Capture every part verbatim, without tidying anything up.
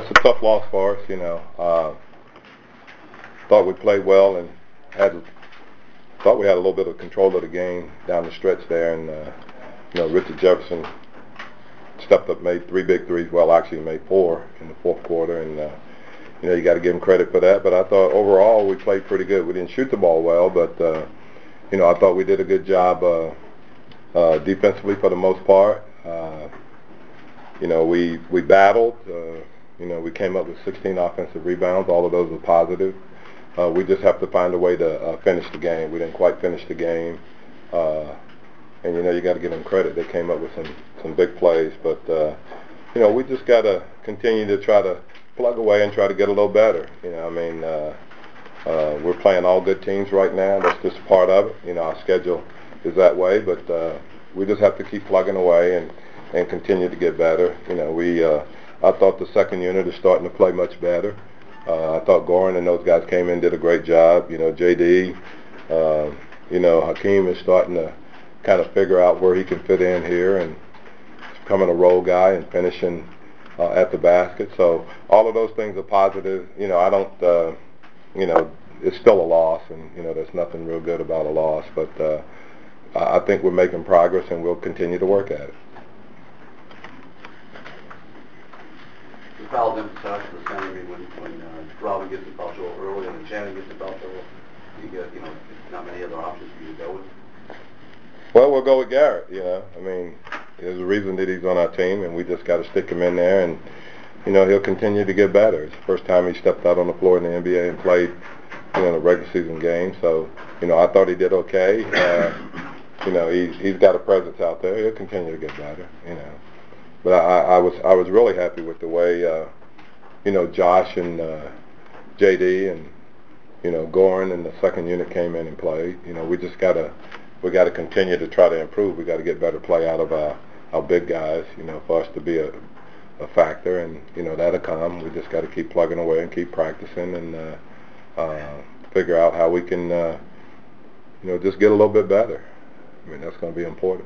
it's a tough loss for us. You know, uh, thought we played well and had thought we had a little bit of control of the game down the stretch there, and uh, you know, Richard Jefferson stepped up, made three big threes. Well, actually made four in the fourth quarter, and uh, you know, you got to give him credit for that. But I thought overall we played pretty good. We didn't shoot the ball well, but uh, you know, I thought we did a good job uh, uh, defensively for the most part. Uh, you know, we we battled. Uh, you know, we came up with sixteen offensive rebounds. All of those were positive. Uh, we just have to find a way to uh, finish the game. We didn't quite finish the game. Uh, and, you know, you got to give them credit. They came up with some, some big plays. But, uh, you know, we just got to continue to try to plug away and try to get a little better. You know, I mean, uh, uh, we're playing all good teams right now. That's just part of it. You know, our schedule is that way. But uh, we just have to keep plugging away and, and continue to get better. You know, we uh, I thought the second unit is starting to play much better. Uh, I thought Goran and those guys came in and did a great job. You know, J D, uh, you know, Hakeem is starting to kind of figure out where he can fit in here, and becoming a role guy and finishing uh, at the basket. So all of those things are positive. You know, I don't, uh, you know, it's still a loss, and, you know, there's nothing real good about a loss. But uh, I think we're making progress, and we'll continue to work at it. The fouls emphasized the center. I mean, when, when uh, Robin gets the foul trouble early and Shannon gets the foul trouble, you get, you know, not many other options for you to go with. Well, we'll go with Garrett. You know, I mean, there's a reason that he's on our team, and we just got to stick him in there, and you know, he'll continue to get better. It's the first time he stepped out on the floor in the N B A and played, you know, in a regular season game. So, you know, I thought he did okay. Uh, you know, he's he's got a presence out there. He'll continue to get better. You know. But I, I was I was really happy with the way uh, you know, Josh and uh, J D and you know, Goran and the second unit came in and played. You know, we just gotta we gotta continue to try to improve. We got to get better play out of our our big guys. You know, for us to be a a factor, and you know, that'll come. We just got to keep plugging away and keep practicing and uh, uh, figure out how we can uh, you know, just get a little bit better. I mean, that's going to be important.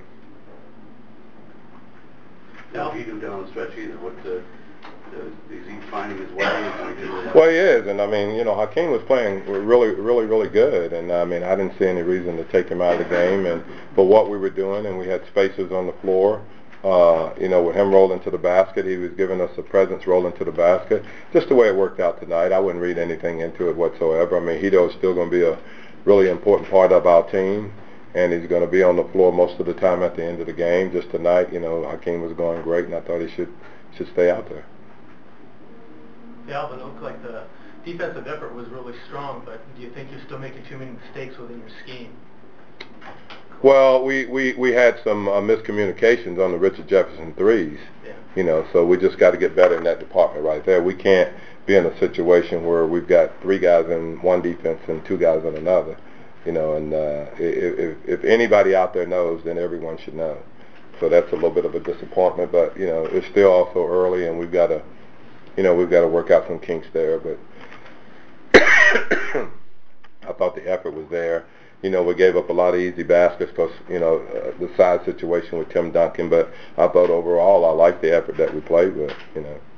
Now, he do down the stretch either. What uh, is he finding his way? Well, he is, and I mean, you know, Hakeem was playing really, really, really good, and I mean, I didn't see any reason to take him out of the game, and for what we were doing, and we had spaces on the floor. Uh, you know, with him rolling to the basket, he was giving us a presence rolling to the basket. Just the way it worked out tonight, I wouldn't read anything into it whatsoever. I mean, Hito is still going to be a really important part of our team, and he's going to be on the floor most of the time at the end of the game. Just tonight, you know, Hakeem was going great, and I thought he should should stay out there. Yeah, Alvin, it looked like the defensive effort was really strong, but do you think you're still making too many mistakes within your scheme? Well, we, we, we had some uh, miscommunications on the Richard Jefferson threes, yeah. you know, so we just got to get better in that department right there. We can't be in a situation where we've got three guys in one defense and two guys in another. You know, and uh, if, if anybody out there knows, then everyone should know. So that's a little bit of a disappointment, but you know, it's still also early, and we've got to, you know, we've got to work out some kinks there. But I thought the effort was there. You know, we gave up a lot of easy baskets because, you know, uh, the side situation with Tim Duncan. But I thought overall, I liked the effort that we played with. You know.